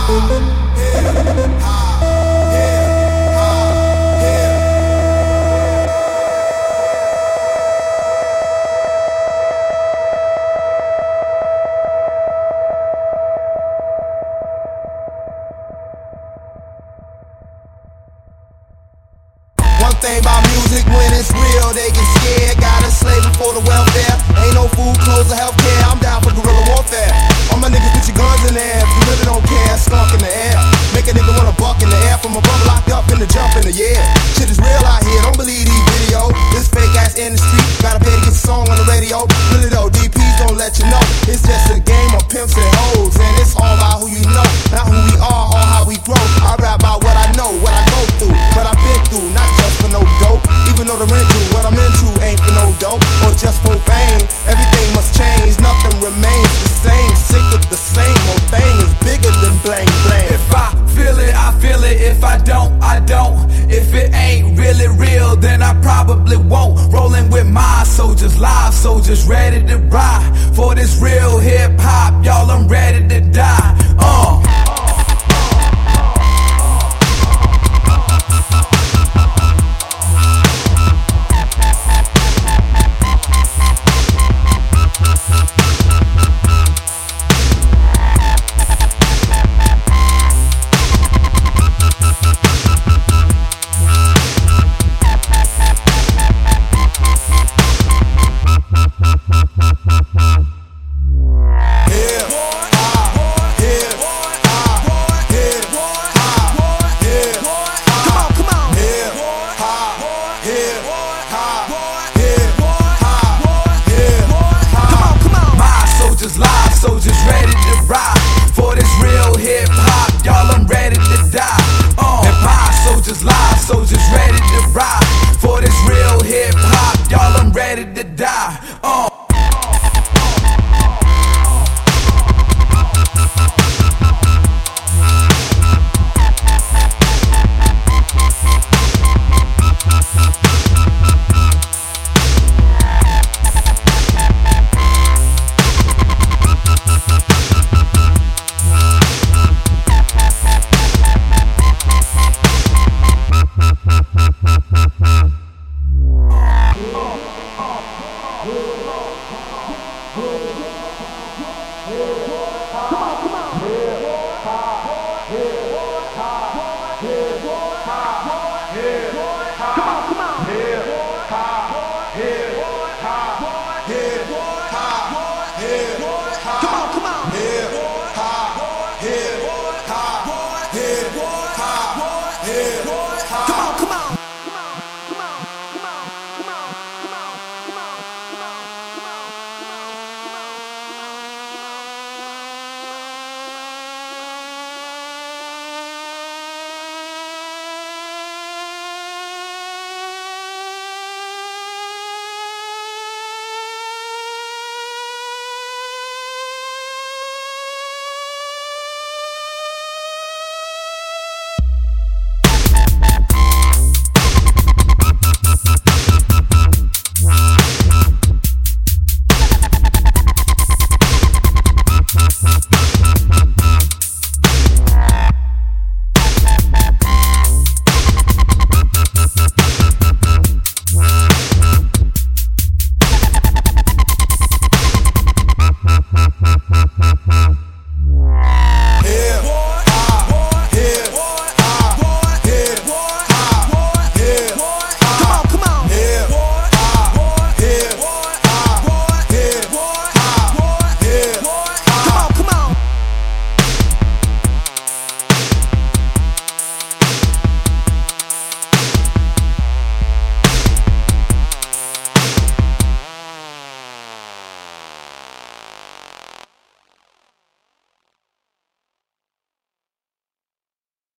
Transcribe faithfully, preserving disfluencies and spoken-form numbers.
One thing about music, when it's real, they get scared. Got a slave for the welfare. Ain't no food, clothes, or healthcare. I'm down for guerrilla warfare. All my niggas put your guns in the air. If you really don't care, skunk in the air. Make a nigga wanna buck in the air. From a brother locked up in the jump in the air. Shit is real out here, don't believe these videos. This fake ass industry, gotta pay to get the song on the radio. Really though, D Ps don't let you know. It's just a game of pimps and hoes. And it's all about who you know, not who we are or how we grow. I rap about what I know, what I go through, what I've been through, not just for no dope. Even though the rental, what I'm into ain't for no dope or just for fame. Everything must change, nothing remains the same. Sick of the same old thing is bigger than bling bling. If I feel it, I feel it. If I don't, I don't. If it ain't really real, then I probably won't. Rolling with my soldiers, live soldiers, ready to ride for this real hip hop. Y'all, I'm ready to die. Uh. Soldiers ready to ride for this real hip hop, y'all. I'm ready to die. Uh, and my soldiers, live soldiers, ready to ride for this real hip hop, y'all. I'm ready to die. Uh. Yeah.